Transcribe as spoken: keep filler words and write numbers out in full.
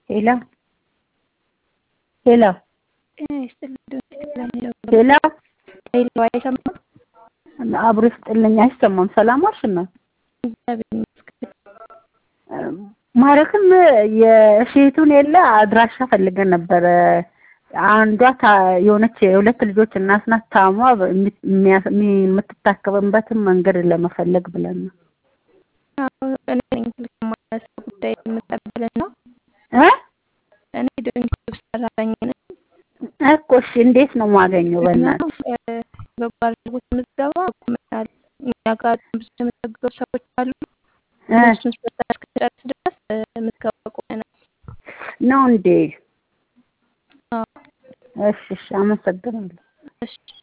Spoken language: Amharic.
ሄሎ ሄሎ ሄሎ ሄሎ አይሰማም? አብሮ ይስጥልኝ። አይሰማም? ሰላም ዋልሽ ነው? ማለትም የሴቱን የለ አድራሻ ፈልገን ነበር። አንዷ የሆነች የሁለት ልጆች እናት ናት። ታሟ የምትታከምበትን መንገድ ለመፈለግ ብለን ነው። አዎ እኔ እንግሊዝ ማለት ጉዳይ የምጠብልና እ እኔ ድንቅ ሰራተኛ ነኝ እኮ እሺ፣ እንዴት ነው የማገኘው? በእናትሽ በባለጉት ምዝገባ አቁመናል። እኛ ጋር ብዙ የተመዘገቡ ሰዎች አሉ። እነሱን እስከጨረስ ድረስ ምዝገባ አቁመናል ነው እንዴ? አዎ እሺ እሺ፣ አመሰግናለሁ። እሺ